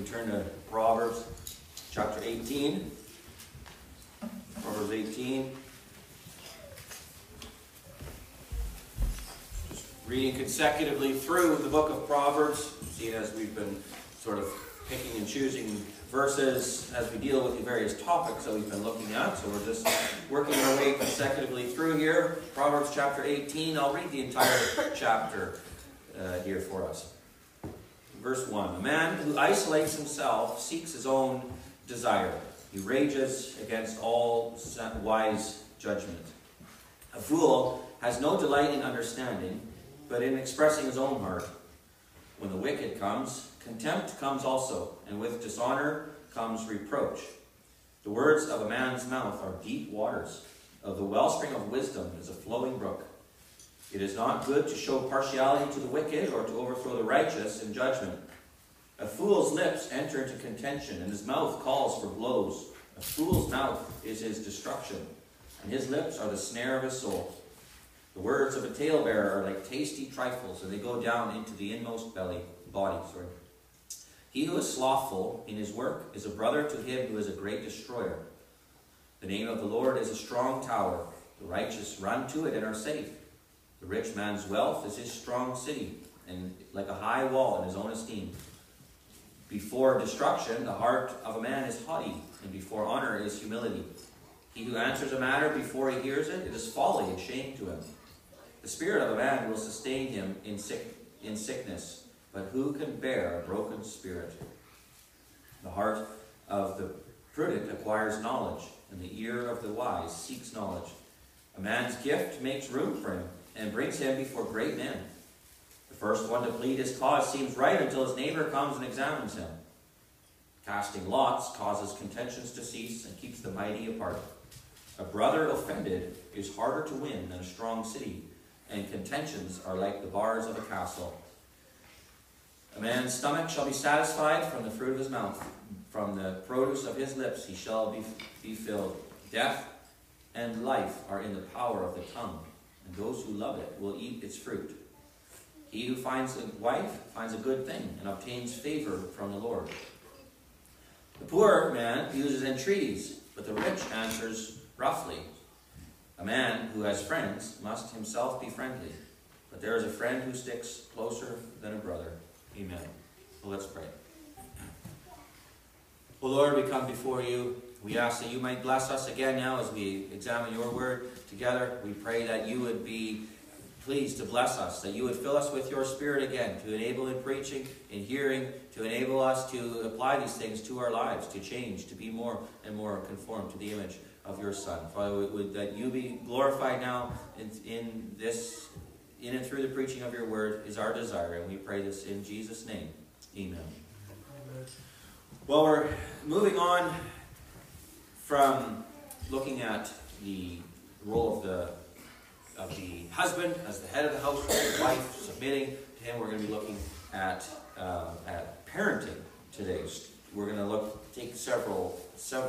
turn to Proverbs chapter 18. Proverbs 18. Just reading consecutively through the book of Proverbs, seeing as we've been sort of picking and choosing verses as we deal with the various topics that we've been looking at. So we're just working our way consecutively through here. Proverbs chapter 18. I'll read the entire chapter here for us. Verse 1. A man who isolates himself seeks his own desire. He rages against all wise judgment. A fool has no delight in understanding, but in expressing his own heart. When the wicked comes, contempt comes also, and with dishonor comes reproach. The words of a man's mouth are deep waters. Of the wellspring of wisdom is a flowing brook. It is not good to show partiality to the wicked or to overthrow the righteous in judgment. A fool's lips enter into contention, and his mouth calls for blows. A fool's mouth is his destruction, and his lips are the snare of his soul. The words of a talebearer are like tasty trifles, and they go down into the inmost body. He who is slothful in his work is a brother to him who is a great destroyer. The name of the Lord is a strong tower. The righteous run to it and are safe. The rich man's wealth is his strong city, and like a high wall in his own esteem. Before destruction, the heart of a man is haughty, and before honor is humility. He who answers a matter before he hears it, it is folly and shame to him. The spirit of a man will sustain him in sickness, but who can bear a broken spirit? The heart of the prudent acquires knowledge, and the ear of the wise seeks knowledge. A man's gift makes room for him, and brings him before great men. The first one to plead his cause seems right until his neighbor comes and examines him. Casting lots causes contentions to cease and keeps the mighty apart. A brother offended is harder to win than a strong city, and contentions are like the bars of a castle. A man's stomach shall be satisfied from the fruit of his mouth. From the produce of his lips he shall be filled. Death and life are in the power of the tongue, and those who love it will eat its fruit. He who finds a wife finds a good thing and obtains favor from the Lord. The poor man uses entreaties, but the rich answers roughly. A man who has friends must himself be friendly, but there is a friend who sticks closer than a brother. Amen. Well, let's pray. Well, Lord, we come before you. We ask that you might bless us again now as we examine your word together. We pray that you would be pleased to bless us, that you would fill us with your spirit again, to enable in preaching, in hearing, to enable us to apply these things to our lives, to change, to be more and more conformed to the image of your Son. Father, would that you be glorified now in and through the preaching of your word is our desire, and we pray this in Jesus' name. Amen. Well, we're moving on from looking at the role of the husband as the head of the household, the wife submitting to him. We're going to be looking at parenting today. We're going to take several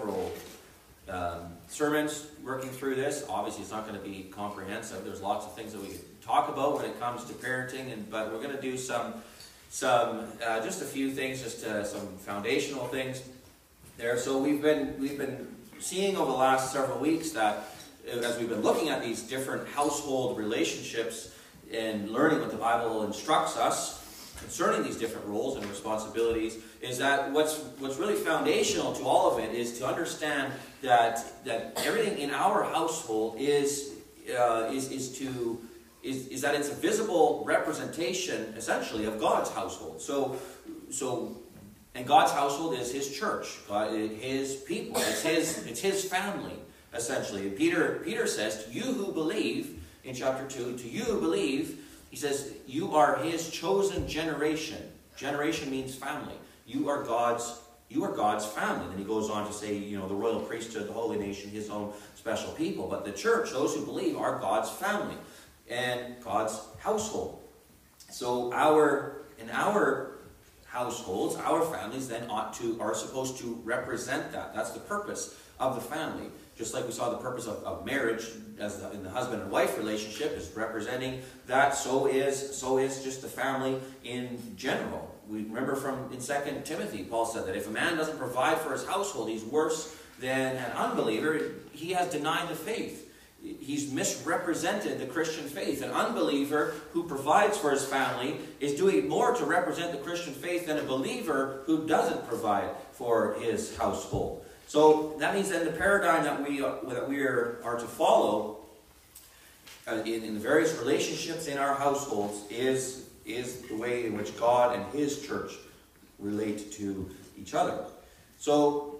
sermons working through this. Obviously, it's not going to be comprehensive. There's lots of things that we could talk about when it comes to parenting, but we're going to do some just a few things, some foundational things there. So we've been seeing over the last several weeks that as we've been looking at these different household relationships and learning what the Bible instructs us concerning these different roles and responsibilities, is that what's really foundational to all of it is to understand that everything in our household is that it's a visible representation, essentially, of God's household. And God's household is His church, His people, it's His family, essentially. And Peter says, to you who believe, in chapter 2, to you who believe, he says, you are His chosen generation. Generation means family. You are God's family. Then he goes on to say, the royal priesthood, the holy nation, His own special people. But the church, those who believe, are God's family and God's household. So in our households, our families then are supposed to represent that. That's the purpose of the family, just like we saw the purpose of marriage in the husband and wife relationship is representing that, so is just the family in general. We remember in 2 Timothy, Paul said that if a man doesn't provide for his household, he's worse than an unbeliever. He has denied the faith. He's misrepresented the Christian faith. An unbeliever who provides for his family is doing more to represent the Christian faith than a believer who doesn't provide for his household. So that means that the paradigm that we are to follow in the various relationships in our households is the way in which God and His church relate to each other. So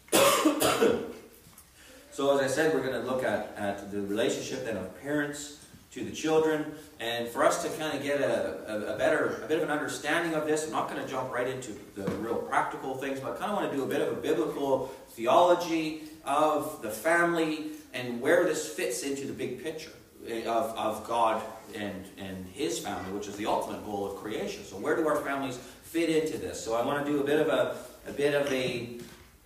as I said, we're going to look at the relationship then of parents to the children. And for us to kind of get a bit of an understanding of this, I'm not going to jump right into the real practical things, but I kind of want to do a bit of a biblical theology of the family and where this fits into the big picture of God and His family, which is the ultimate goal of creation. So where do our families fit into this? So I want to do a bit of a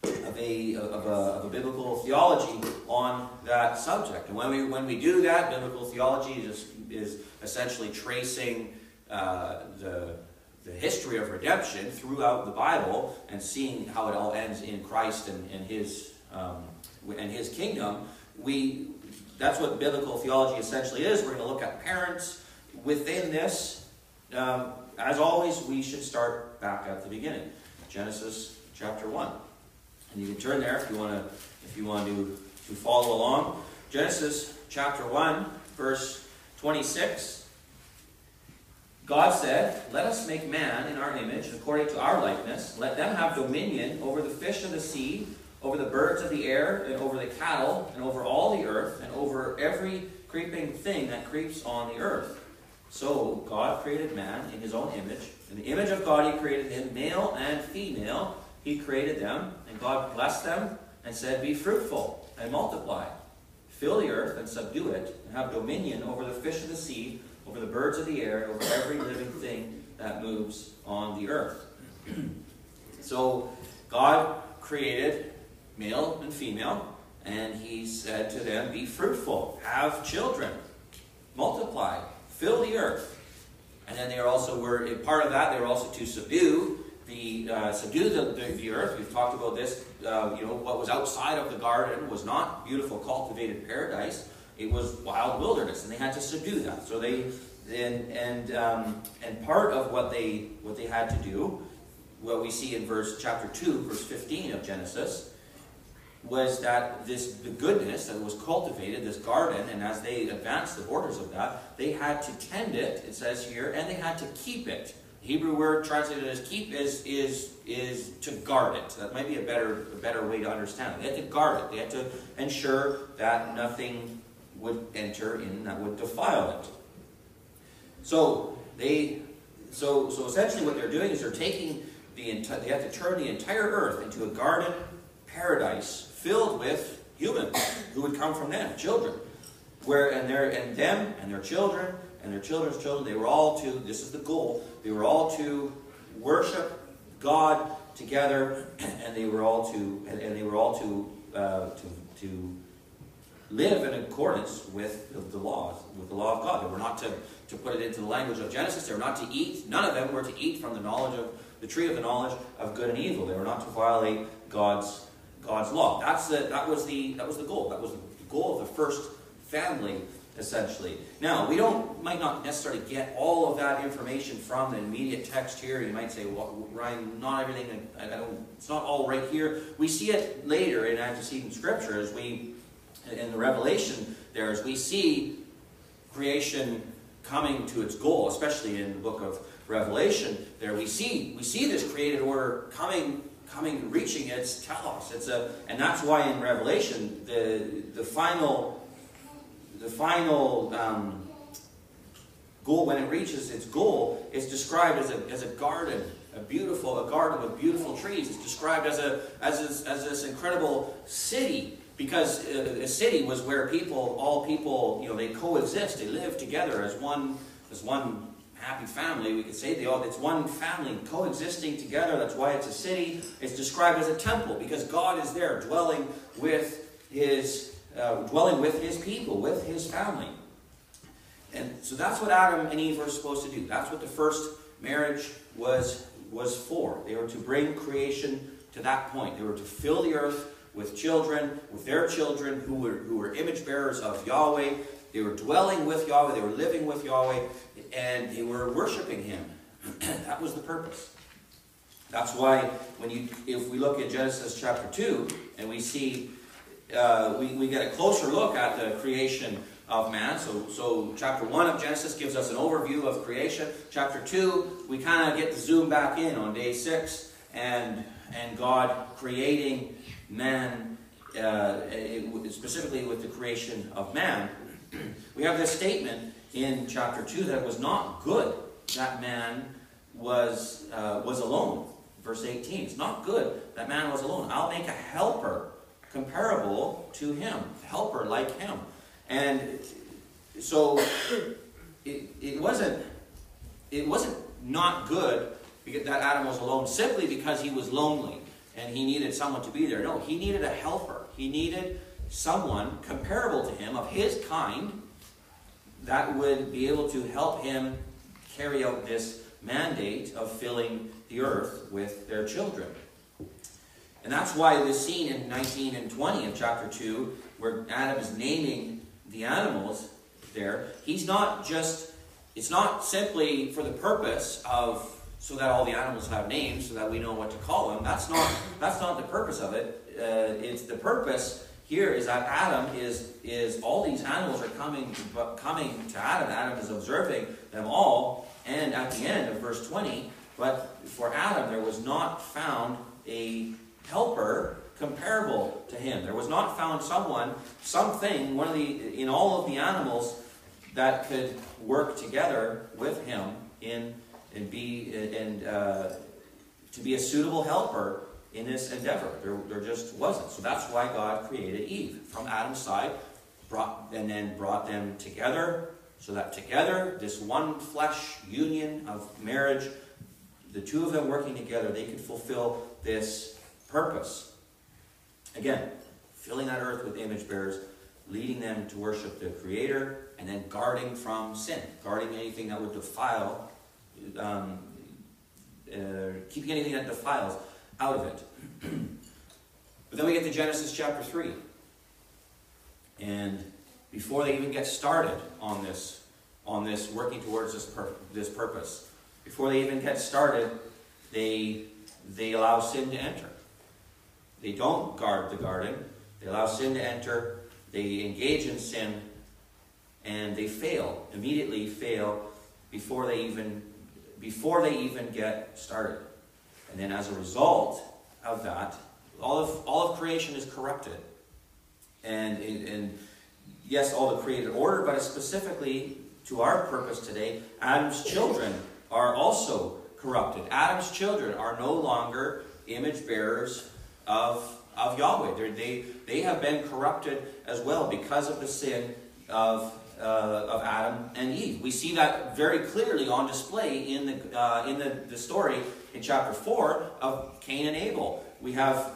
biblical theology on that subject. And when we do that, biblical theology is essentially tracing the history of redemption throughout the Bible and seeing how it all ends in Christ and His kingdom. That's what biblical theology essentially is. We're going to look at parents within this. As always, we should start back at the beginning, Genesis chapter 1. And you can turn there if you want to follow along. Genesis chapter 1, verse 26. God said, "Let us make man in our image, according to our likeness. Let them have dominion over the fish of the sea, over the birds of the air, and over the cattle, and over all the earth, and over every creeping thing that creeps on the earth." So God created man in His own image. In the image of God He created him, male and female. He created them, and God blessed them and said, "Be fruitful and multiply. Fill the earth and subdue it, and have dominion over the fish of the sea, over the birds of the air, and over every living thing that moves on the earth." So God created male and female, and He said to them, "Be fruitful, have children, multiply, fill the earth." And then they were part of that. They were also to subdue the earth. We've talked about this. What was outside of the garden was not beautiful cultivated paradise. It was wild wilderness, and they had to subdue that. So and part of what they had to do, what we see in chapter 2, verse 15 of Genesis, was that the goodness that was cultivated, this garden, and as they advanced the borders of that, they had to tend it, it says here, and they had to keep it. The Hebrew word translated as keep is to guard it. That might be a better way to understand it. They had to guard it. They had to ensure that nothing would enter in that would defile it. So essentially what they're doing is they're taking they have to turn the entire earth into a garden paradise filled with humans who would come from them, children. Them and their children and their children's children, they were all to, this is the goal, they were all to worship God together, and they were all to live in accordance with the law of God. They were not to put it into the language of Genesis, they were not to eat, none of them were to eat from the tree of the knowledge of good and evil. They were not to violate God's law. That was the goal. That was the goal of the first family, essentially. Now, might not necessarily get all of that information from the immediate text here. You might say, "Well, Ryan, not everything. It's not all right here." We see it later in antecedent Scripture in the Revelation. As we see creation coming to its goal, especially in the book of Revelation. There we see this created order coming, reaching its telos. And that's why in Revelation the final goal, when it reaches its goal, is described as a garden, a garden with beautiful trees. It's described as this incredible city, because a city was where all people, they coexist, they live together as one happy family, we could say. It's one family coexisting together. That's why it's a city. It's described as a temple, because God is there dwelling with dwelling with his people, with his family. And so that's what Adam and Eve were supposed to do. That's what the first marriage was for. They were to bring creation to that point. They were to fill the earth with children, with their children who were image bearers of Yahweh. They were dwelling with Yahweh. They were living with Yahweh. And they were worshiping him. That was the purpose. That's why if we look at Genesis chapter 2 and we see, we get a closer look at the creation of man. So chapter 1 of Genesis gives us an overview of creation. Chapter 2, we kind of get to zoom back in on day 6 and God creating man, specifically with the creation of man. We have this statement in chapter 2 that it was not good that man was alone. Verse 18, it's not good that man was alone. I'll make a helper comparable to him, a helper like him. And so it wasn't not good that Adam was alone simply because he was lonely and he needed someone to be there. No, he needed a helper. He needed someone comparable to him, of his kind, that would be able to help him carry out this mandate of filling the earth with their children. And that's why this scene in 19 and 20 of chapter 2, where Adam is naming the animals there, it's not simply for the purpose of so that all the animals have names so that we know what to call them. That's not the purpose of it. It's the purpose here is that Adam is all these animals are coming to Adam. Adam is observing them all. And at the end of verse 20, but for Adam there was not found a helper comparable to him. There was not found something, in all of the animals that could work together with him to be a suitable helper in this endeavor. There just wasn't. So that's why God created Eve from Adam's side, brought them together, so that together, this one flesh union of marriage, the two of them working together, they could fulfill this purpose. Again, filling that earth with image bearers, leading them to worship the Creator, and then guarding from sin, guarding anything that would defile, keeping anything that defiles out of it. But then we get to Genesis chapter 3. And before they even get started on this working towards this purpose, before they even get started, they allow sin to enter. They don't guard the garden. They allow sin to enter. They engage in sin, and they immediately fail before they even get started. And then as a result of that, all of creation is corrupted. And yes, all the created order, but specifically to our purpose today, Adam's children are also corrupted. Adam's children are no longer image bearers of Yahweh. They have been corrupted as well because of the sin of Adam and Eve. We see that very clearly on display in the story in chapter 4 of Cain and Abel. We have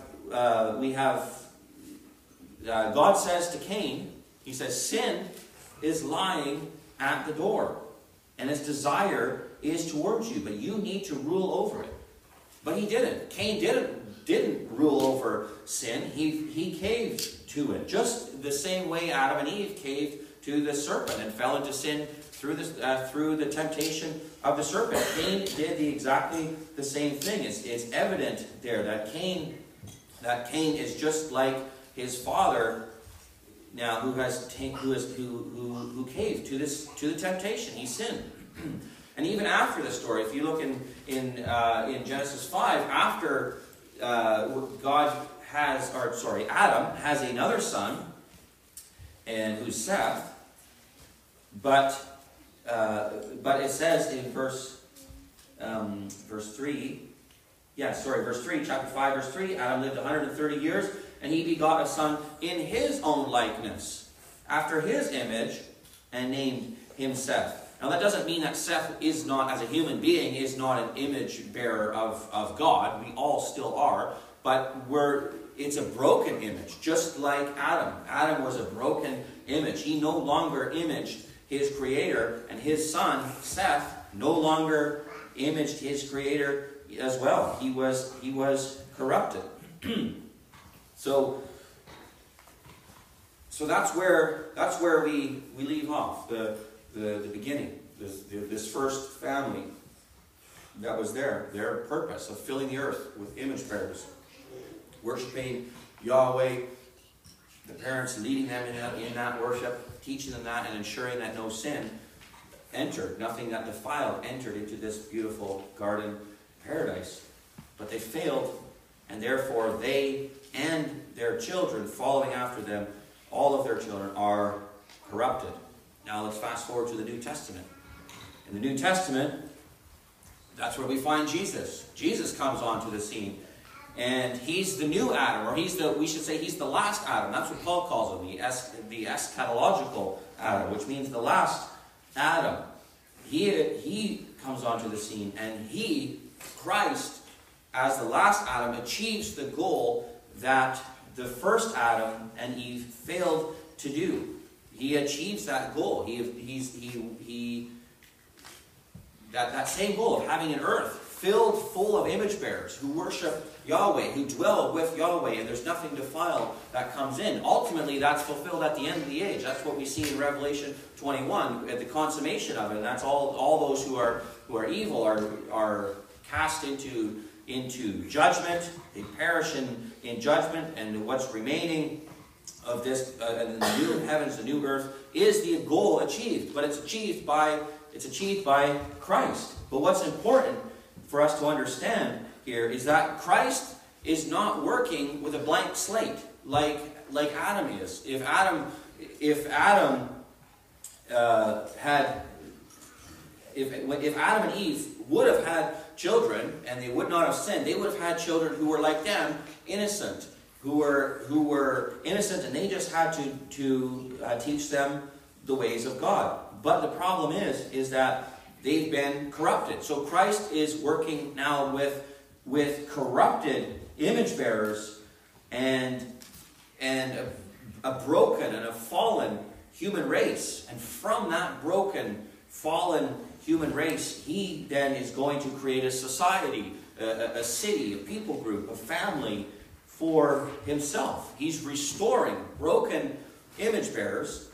God says to Cain, he says, sin is lying at the door, and its desire is towards you, but you need to rule over it. But he didn't. Cain didn't rule over sin. He caved to it, just the same way Adam and Eve caved to the serpent and fell into sin through the temptation of the serpent. Cain did exactly the same thing. It's evident there that Cain is just like his father now, who caved to the temptation. He sinned. And even after the story, if you look in Genesis 5, after Adam has another son, and who's Seth, but it says in verse 3, chapter 5, verse 3, Adam lived 130 years, and he begot a son in his own likeness, after his image, and named him Seth. Now that doesn't mean that Seth is not, as a human being, is not an image bearer of God. We all still are. But it's a broken image, just like Adam. Adam was a broken image. He no longer imaged his Creator, and his son, Seth, no longer imaged his Creator as well. He was corrupted. So that's where we leave off the beginning. This first family that was there, their purpose of filling the earth with image bearers, worshiping Yahweh, the parents leading them in that worship, teaching them that, and ensuring that no sin entered, nothing that defiled entered into this beautiful garden paradise. But they failed, and therefore they and their children following after them, all of their children are corrupted. Now let's fast forward to the New Testament. In the New Testament, that's where we find Jesus. Jesus comes onto the scene. And he's the new Adam, or he's the last Adam. That's what Paul calls him, the eschatological Adam, which means the last Adam. He comes onto the scene, and Christ, as the last Adam, achieves the goal that the first Adam and Eve failed to do. He achieves that goal. That same goal of having an earth filled full of image bearers who worship Yahweh, who dwell with Yahweh, and there's nothing defiled that comes in. Ultimately, that's fulfilled at the end of the age. That's what we see in Revelation 21 at the consummation of it. And that's all those who are evil are cast into judgment. They perish in judgment, and what's remaining of this and the new heavens, the new earth, is the goal achieved. But it's achieved by Christ. But what's important for us to understand here is that Christ is not working with a blank slate like Adam is. If Adam and Eve would have had children and they would not have sinned, they would have had children who were like them, innocent, who were innocent, and they just had to teach them the ways of God. But the problem is that they've been corrupted. So Christ is working now with corrupted image bearers and a broken and a fallen human race. And from that broken, fallen human race, he then is going to create a society, a city, a people group, a family for himself. He's restoring broken image bearers,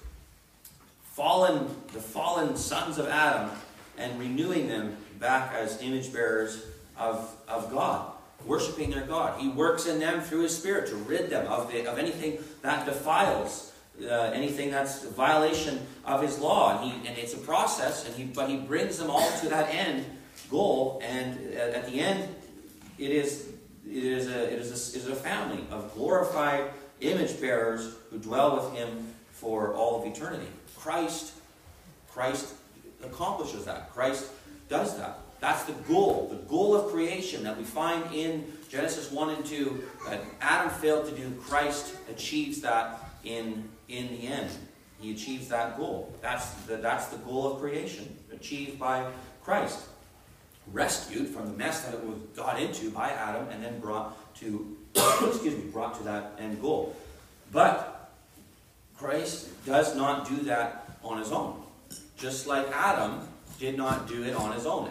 the fallen sons of Adam, and renewing them back as image bearers of God, worshiping their God. He works in them through His Spirit to rid them of anything that defiles, anything that's a violation of His law. And it's a process, but He brings them all to that end goal. And at the end, it is a family of glorified image bearers who dwell with Him for all of eternity. Christ accomplishes that. Christ does that. That's the goal of creation that we find in Genesis 1 and 2, that Adam failed to do. Christ achieves that in the end. He achieves that goal. That's the goal of creation, achieved by Christ. Rescued from the mess that it was got into by Adam, and then brought to that end goal. But Christ does not do that on His own. Just like Adam did not do it on his own.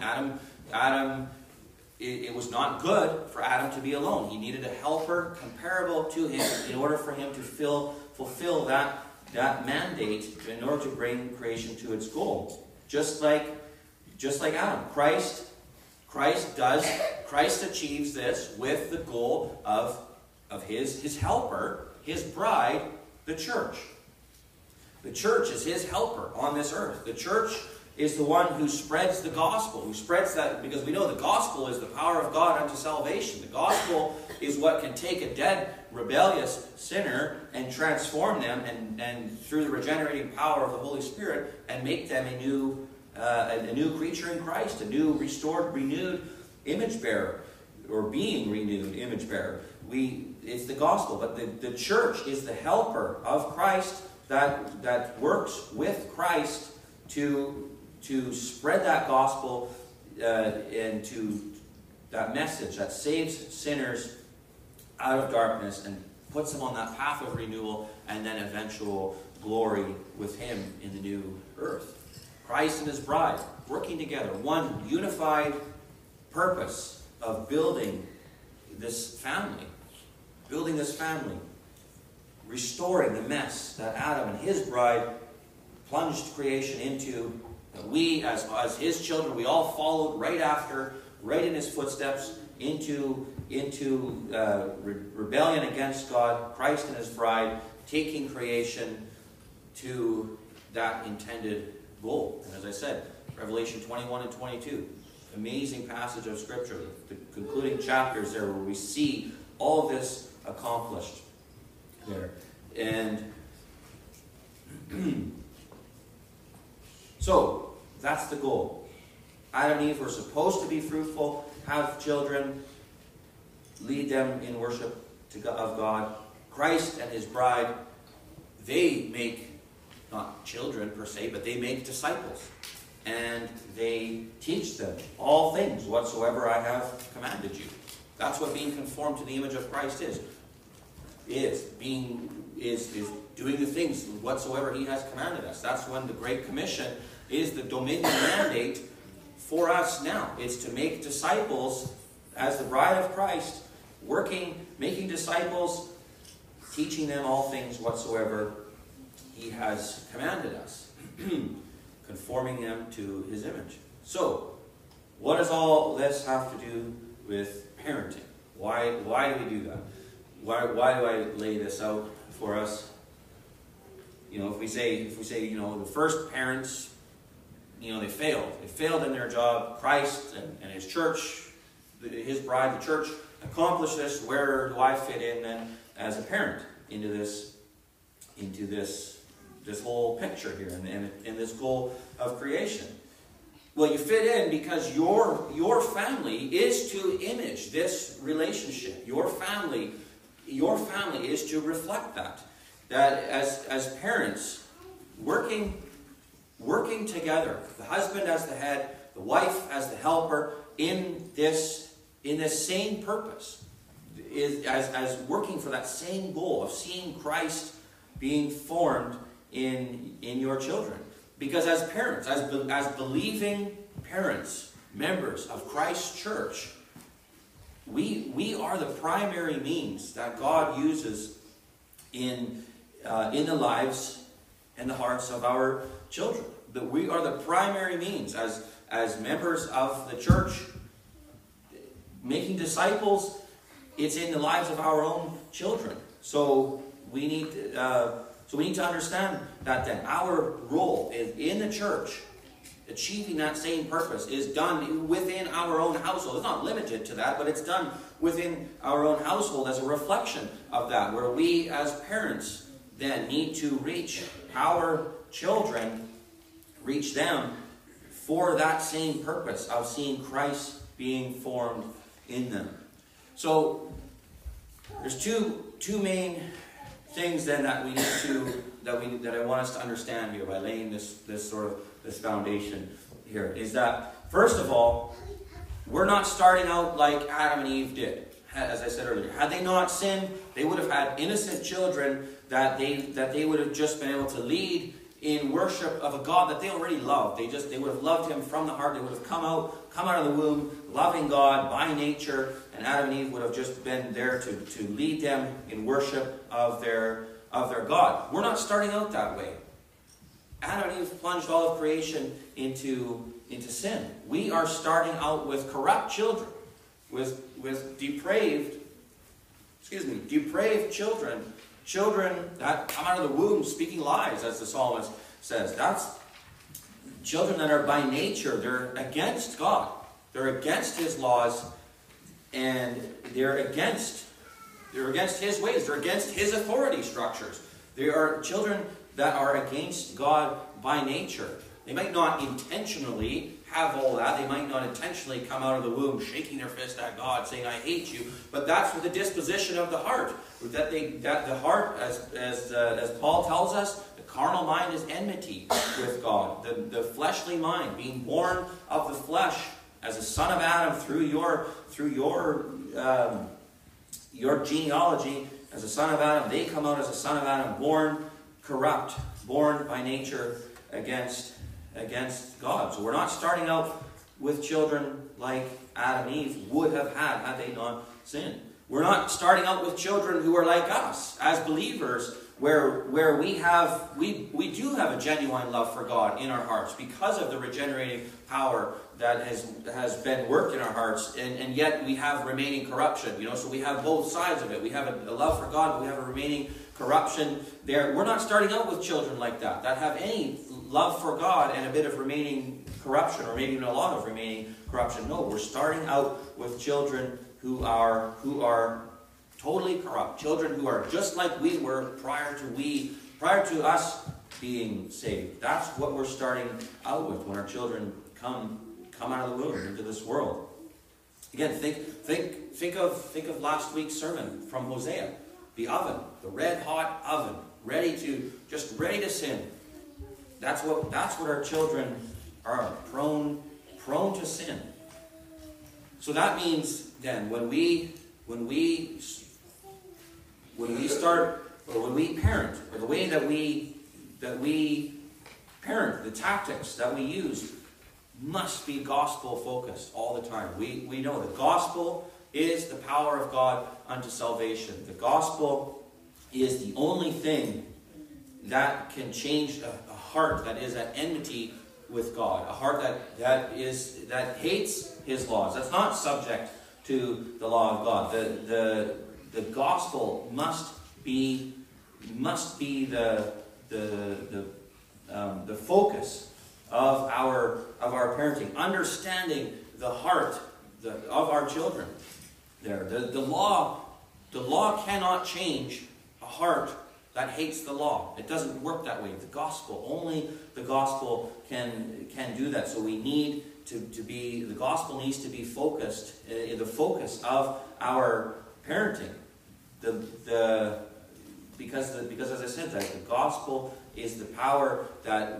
It was not good for Adam to be alone. He needed a helper comparable to him in order for him to fulfill that mandate, in order to bring creation to its goal. Just like Adam. Christ achieves this with the goal of his helper, his bride, the church. The church is His helper on this earth. The church is the one who spreads the gospel, who spreads that, because we know the gospel is the power of God unto salvation. The gospel is what can take a dead, rebellious sinner and transform them, and through the regenerating power of the Holy Spirit, and make them a new creature in Christ, a new, restored, renewed image bearer, or being renewed image bearer. It's the gospel, but the church is the helper of Christ that works with Christ to spread that gospel and to that message that saves sinners out of darkness and puts them on that path of renewal and then eventual glory with him in the new earth. Christ and his bride working together, one unified purpose of building this family, restoring the mess that Adam and his bride plunged creation into, that we as his children, we all followed right after, right in his footsteps, into rebellion against God, Christ and his bride, taking creation to that intended goal. And as I said, Revelation 21 and 22, amazing passage of Scripture, the concluding chapters there where we see all of this accomplished there. And so, that's the goal. Adam and Eve were supposed to be fruitful, have children, lead them in worship of God. Christ and his bride, they make, not children per se, but they make disciples. And they teach them all things whatsoever I have commanded you. That's what being conformed to the image of Christ is doing the things whatsoever he has commanded us. That's when the Great Commission is the dominion mandate for us now. It's to make disciples as the bride of Christ, making disciples, teaching them all things whatsoever he has commanded us, conforming them to his image. So, what does all this have to do with parenting? Why do we do that? Why do I lay this out for us? If we say, the first parents, they failed. They failed in their job. Christ and his church, his bride, the church, accomplished this. Where do I fit in then as a parent into this whole picture here and this goal of creation? Well, you fit in because your family is to image this relationship. Your family is to reflect that. That as parents, working together, the husband as the head, the wife as the helper, in this same purpose, as working for that same goal of seeing Christ being formed in your children. Because as parents, as believing parents, members of Christ's church, we are the primary means that God uses in the lives and the hearts of our children. That we are the primary means as members of the church, making disciples. It's in the lives of our own children. So we need to understand that then our role in the church, achieving that same purpose, is done within our own household. It's not limited to that, but it's done within our own household as a reflection of that, where we as parents then need to reach our children, reach them for that same purpose of seeing Christ being formed in them. So there's two main things then that we need that I want us to understand here by laying this foundation here, is that first of all, we're not starting out like Adam and Eve did. As I said earlier, had they not sinned, they would have had innocent children that they would have just been able to lead in worship of a God that they already loved. They would have loved him from the heart. They would have come out of the womb loving God by nature, and Adam and Eve would have just been there to lead them in worship of their God. We're not starting out that way. Adam and Eve plunged all of creation into sin. We are starting out with corrupt children, with depraved children that come out of the womb speaking lies, as the psalmist says. That's children that are by nature, they're against God. They're against his laws, and they're against his ways. They're against his authority structures. They are children that are against God by nature. They might not intentionally have all that. They might not intentionally come out of the womb shaking their fist at God, saying, "I hate you." But that's the disposition of the heart. That the heart, as Paul tells us, the carnal mind is enmity with God. The fleshly mind, being born of the flesh as a son of Adam through your your genealogy as a son of Adam, they come out as a son of Adam, born corrupt, born by nature against God. So we're not starting out with children like Adam and Eve would have had they not sinned. We're not starting out with children who are like us as believers, where we do have a genuine love for God in our hearts because of the regenerating power that has been worked in our hearts, and yet we have remaining corruption. So we have both sides of it. We have a love for God, but we have a remaining corruption there. We're not starting out with children like that have any love for God and a bit of remaining corruption, or maybe even a lot of remaining corruption. No, we're starting out with children who are totally corrupt, children who are just like we were prior to us being saved. That's what we're starting out with when our children come out of the womb into this world. Again, think of last week's sermon from Hosea. The oven, the red hot oven, ready to sin. That's what our children are, prone to sin. So that means then when we start, or when we parent, or the way that we parent, the tactics that we use must be gospel focused all the time. We know the gospel is the power of God unto salvation. The gospel is the only thing that can change a heart that is at enmity with God, a heart that hates His laws, that's not subject to the law of God. The gospel must be the focus of our parenting, understanding the heart of our children. The law cannot change a heart that hates the law. It doesn't work that way. Only the gospel can do that. So we need the gospel needs to be focused, in the focus of our parenting. Because as I said, that the gospel is the power that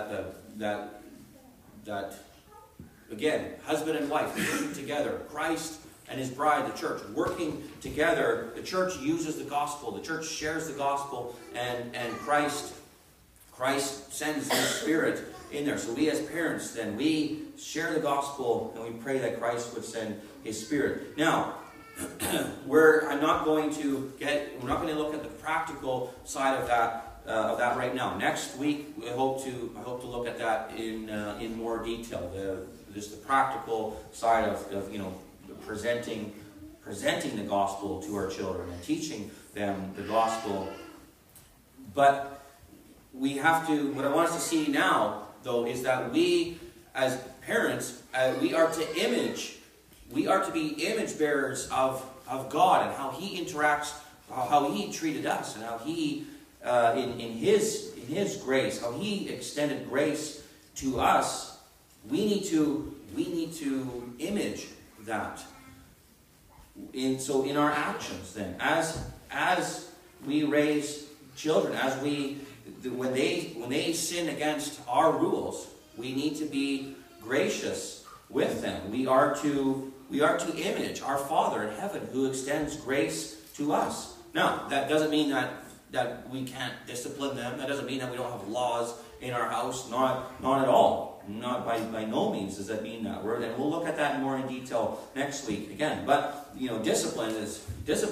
again, husband and wife working together, Christ and His bride, the church, working together. The church uses the gospel. The church shares the gospel, and Christ sends His Spirit in there. So we as parents, then, we share the gospel, and we pray that Christ would send His Spirit. Now, we're not going to look at the practical side of that right now. Next week, I hope to look at that in more detail. Just the practical side of presenting the gospel to our children and teaching them the gospel. But we have to. What I want us to see now, though, is that we, as parents, we are to be image bearers of God, and how He interacts, how He treated us, and how He, in His grace, how He extended grace to us. We need to image that. In our actions, then, as we raise children, when they sin against our rules, we need to be gracious with them. We are to image our Father in heaven, who extends grace to us. Now, that doesn't mean that we can't discipline them. That doesn't mean that we don't have laws in our house. Not at all. Not by no means does that mean that. And we'll look at that more in detail next week again. But discipline is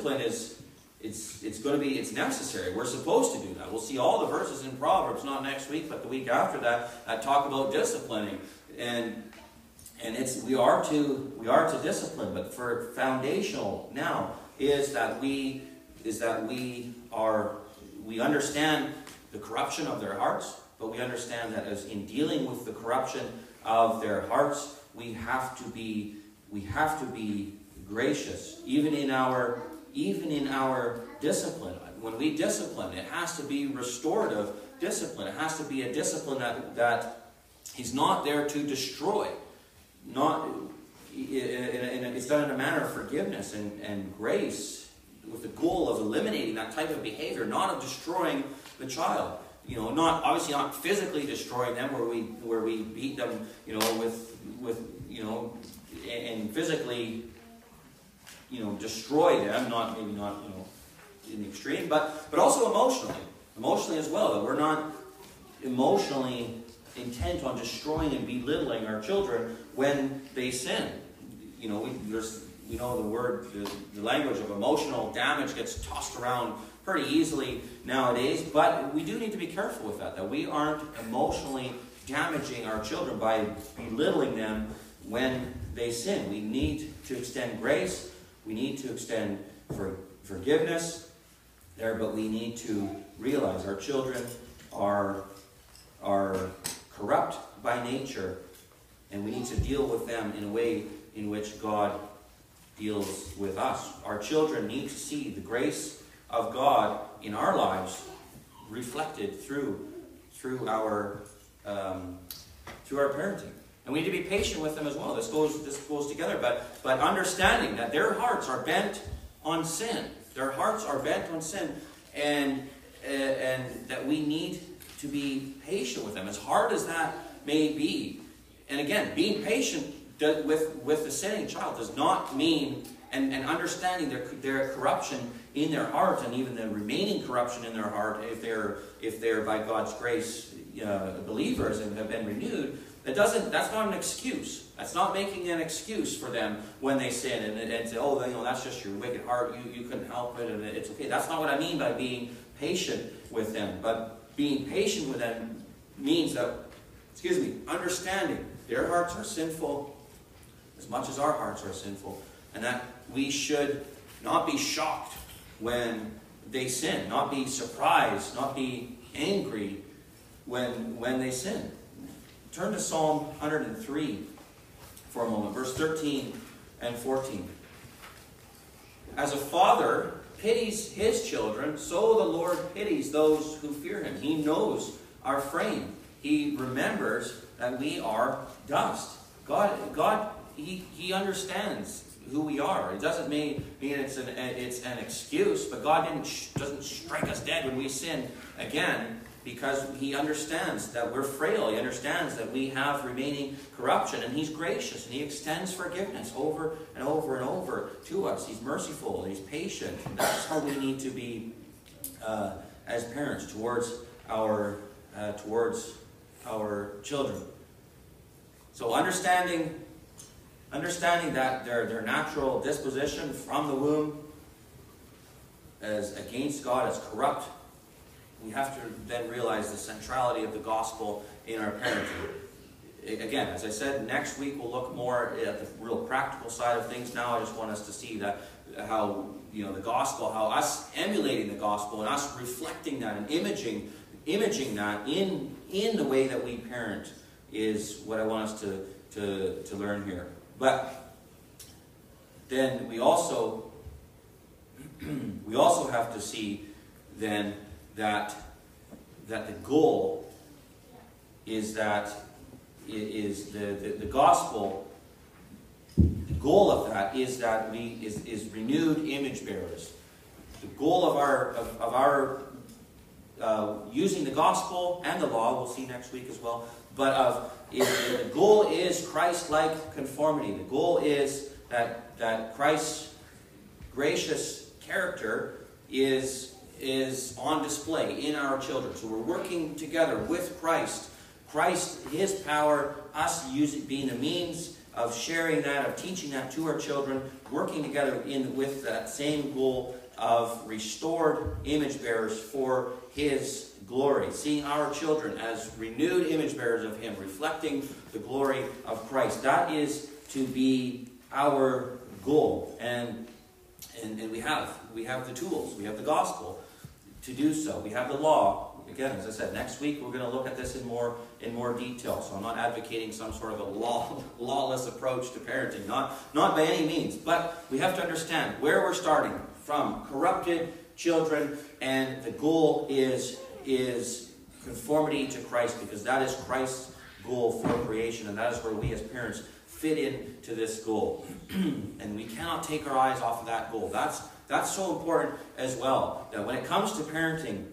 it's necessary. We're supposed to do that. We'll see all the verses in Proverbs, not next week, but the week after that talk about disciplining. And we are to discipline, but for foundational now is that we understand the corruption of their hearts, but we understand that as in dealing with the corruption of their hearts, we have to be gracious, even in our discipline. When we discipline, it has to be restorative discipline. It has to be a discipline that He's not there to destroy. It's done in a manner of forgiveness and grace, with the goal of eliminating that type of behavior, not of destroying the child. Obviously not physically destroying them, where we beat them, with and physically, destroy them, maybe not in the extreme, but also emotionally as well, that we're not emotionally intent on destroying and belittling our children when they sin. We know the language of emotional damage gets tossed around pretty easily nowadays, but we do need to be careful with that we aren't emotionally damaging our children by belittling them when they sin. We need to extend grace, we need to extend forgiveness there, but we need to realize our children are corrupt by nature, and we need to deal with them in a way in which God deals with us. Our children need to see the grace of God in our lives reflected through our parenting, and we need to be patient with them as well. This goes together, but understanding that their hearts are bent on sin. Their hearts are bent on sin, and that we need to be patient with them, as hard as that may be. And again, being patient with the sinning child does not mean, and understanding their corruption in their heart, and even the remaining corruption in their heart, if they're by God's grace believers and have been renewed, that's not an excuse. That's not making an excuse for them when they sin and say, that's just your wicked heart, you couldn't help it, and it's okay. That's not what I mean by being patient with them. But being patient with them means that, understanding their hearts are sinful as much as our hearts are sinful, and that we should not be shocked when they sin, not be surprised, not be angry when they sin. Turn to Psalm 103 for a moment, verse 13 and 14. As a father pities his children, so the Lord pities those who fear him. He knows our frame. He remembers that we are dust. God, He understands who we are. It doesn't mean it's an excuse, but God doesn't strike us dead when we sin again, because He understands that we're frail. He understands that we have remaining corruption, and He's gracious, and He extends forgiveness over and over and over to us. He's merciful, and He's patient. That's how we need to be as parents towards our children. So understanding that their natural disposition from the womb as against God, as corrupt, we have to then realize the centrality of the gospel in our parenting. Again, as I said, next week we'll look more at the real practical side of things. Now I just want us to see that how the gospel, how us emulating the gospel and us reflecting that and imaging that in the way that we parent is what I want us to learn here. But then we also have to see then that the goal is that is the gospel. The goal of that is that is renewed image bearers. The goal of our using the gospel and the law, we'll see next week as well. But the goal is Christ-like conformity. The goal is that Christ's gracious character is on display in our children. So we're working together with Christ. Christ, His power, us being the means of sharing that, of teaching that to our children, working together with that same goal of restored image bearers for His glory. Seeing our children as renewed image bearers of Him, reflecting the glory of Christ. That is to be our goal. And we have the tools. We have the gospel to do so. We have the law. Again, as I said, next week we're going to look at this in more detail. So I'm not advocating some sort of a lawless approach to parenting. Not by any means. But we have to understand where we're starting from. Corrupted children, and the goal is conformity to Christ, because that is Christ's goal for creation, and that is where we as parents fit into this goal. And we cannot take our eyes off of that goal. That's so important as well. That when it comes to parenting,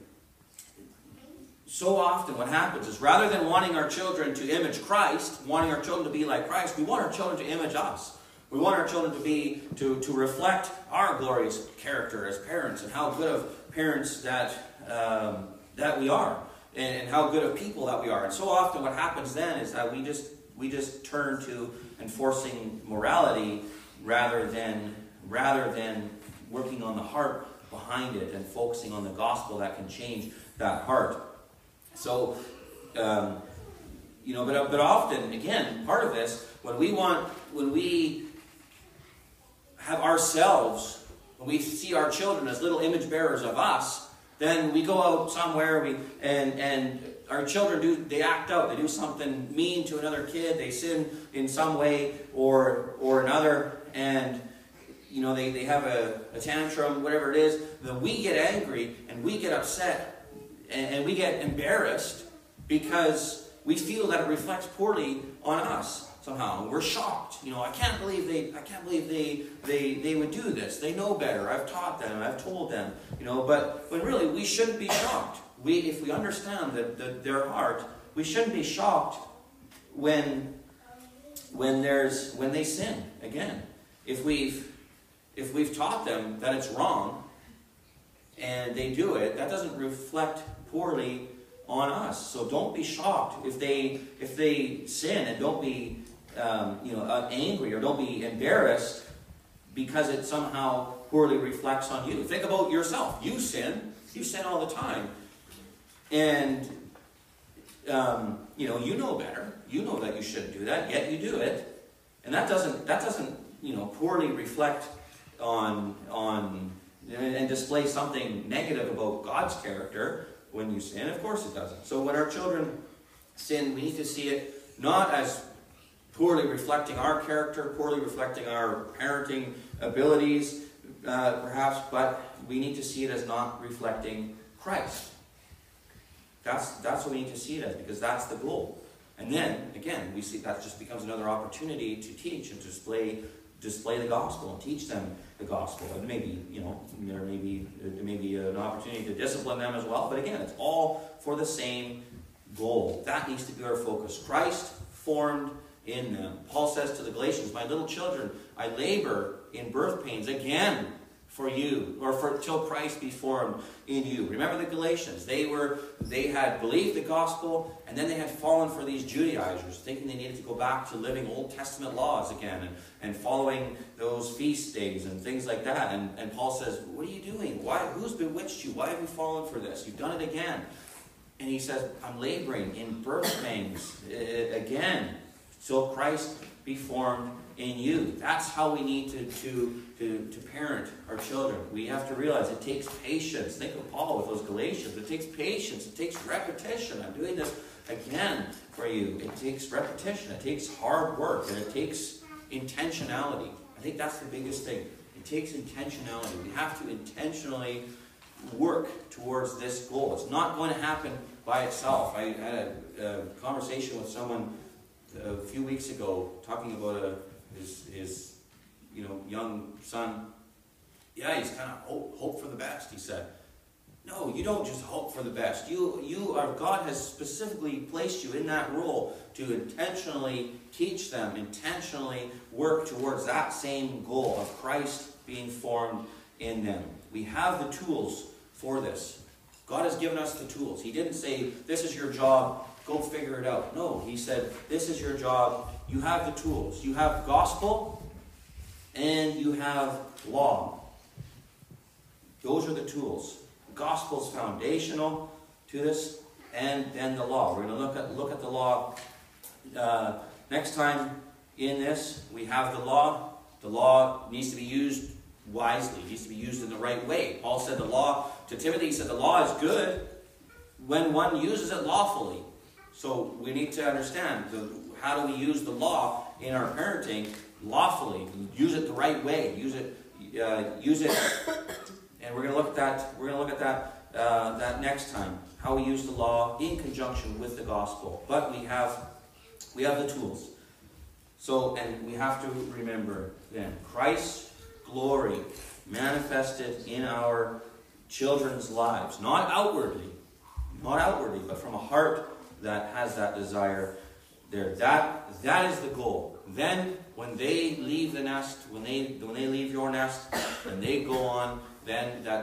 so often what happens is, rather than wanting our children to image Christ, wanting our children to be like Christ, we want our children to image us. We want our children to be, to reflect our glorious character as parents, and how good of parents that we are, and how good of people that we are. And so often what happens then is that we just turn to enforcing morality rather than working on the heart behind it and focusing on the gospel that can change that heart. So, but often, again, part of this, when we have ourselves, when we see our children as little image bearers of us, then we go out somewhere and our children they act out. They do something mean to another kid. They sin in some way or another, and they have a tantrum, whatever it is. Then we get angry and we get upset and we get embarrassed because we feel that it reflects poorly on us somehow. We're shocked. I can't believe they would do this. They know better. I've taught them. I've told them. But when really we shouldn't be shocked. If we understand their heart, we shouldn't be shocked when they sin again. If we've taught them that it's wrong and they do it, that doesn't reflect poorly on us. So don't be shocked if they sin, and don't be angry, or don't be embarrassed because it somehow poorly reflects on you. Think about yourself. You sin all the time, and you know better. You know that you shouldn't do that, yet you do it, and that doesn't poorly reflect on and display something negative about God's character when you sin. Of course it doesn't. So when our children sin, we need to see it not as poorly reflecting our character, poorly reflecting our parenting abilities, perhaps, but we need to see it as not reflecting Christ. That's what we need to see it as, because that's the goal. And then, again, we see that just becomes another opportunity to teach and display the gospel and teach them the gospel. And maybe, there may be an opportunity to discipline them as well. But again, it's all for the same goal. That needs to be our focus. Christ formed in them. Paul says to the Galatians, "My little children, I labor in birth pains again for you, or till Christ be formed in you." Remember the Galatians. They had believed the gospel, and then they had fallen for these Judaizers, thinking they needed to go back to living Old Testament laws again, and following those feast days and things like that. And Paul says, "What are you doing? Who's bewitched you? Why have you fallen for this? You've done it again." And he says, "I'm laboring in birth pains again, till Christ be formed in you." That's how we need to parent our children. We have to realize it takes patience. Think of Paul with those Galatians. It takes patience. It takes repetition. I'm doing this again for you. It takes repetition. It takes hard work. And it takes intentionality. I think that's the biggest thing. It takes intentionality. We have to intentionally work towards this goal. It's not going to happen by itself. I had a conversation with someone a few weeks ago talking about his young son. Yeah, he's kind of hope for the best, he said. No, you don't just hope for the best. God has specifically placed you in that role to intentionally teach them, intentionally work towards that same goal of Christ being formed in them. We have the tools for this. God has given us the tools. He didn't say, "This is your job, go figure it out." No, he said, "This is your job. You have the tools. You have gospel and you have law." Those are the tools. The gospel is foundational to this, and then the law. We're going to look at the law next time in this. We have the law. The law needs to be used wisely. It needs to be used in the right way. Paul said the law to Timothy. He said the law is good when one uses it lawfully. So we need to understand how do we use the law in our parenting lawfully? Use it the right way. Use it, and we're going to look at that. We're going to look at that next time. How we use the law in conjunction with the gospel. But we have the tools. So, and we have to remember then Christ's glory manifested in our children's lives, not outwardly, but from a heart that has that desire There, that is the goal. Then, when they leave the nest, when they leave your nest, and they go on, then so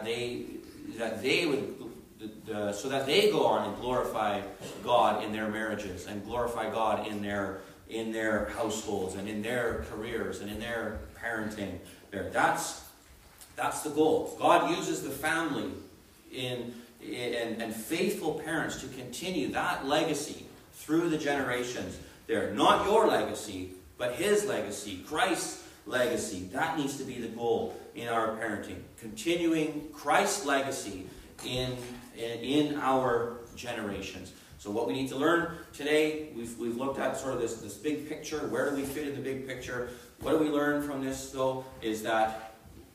that they go on and glorify God in their marriages, and glorify God in their households, and in their careers, and in their parenting. There, that's the goal. God uses the family and faithful parents to continue that legacy through the generations. There, not your legacy, but His legacy, Christ's legacy. That needs to be the goal in our parenting. Continuing Christ's legacy in our generations. So what we need to learn today, we've looked at sort of this big picture. Where do we fit in the big picture? What do we learn from this, though, is that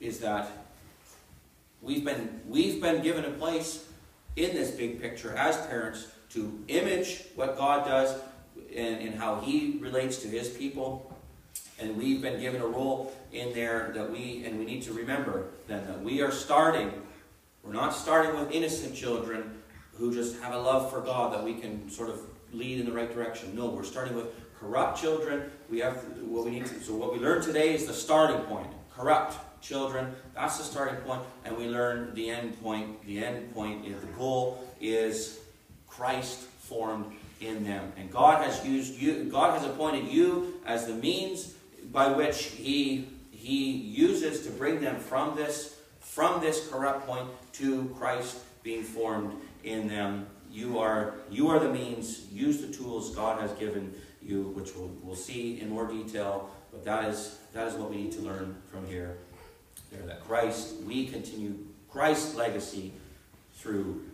we've been given a place in this big picture as parents to image what God does and how He relates to His people. And we've been given a role in there that we need to remember then that we're not starting with innocent children who just have a love for God that we can sort of lead in the right direction. No, we're starting with corrupt children. So what we learned today is the starting point. Corrupt children, that's the starting point, and we learn the end point. The end point is the goal is Christ formed in them. And God has used you, God has appointed you as the means by which He uses to bring them from this corrupt point to Christ being formed in them. You are the means. Use the tools God has given you, which we'll see in more detail. But that is what we need to learn from here. That we continue Christ's legacy through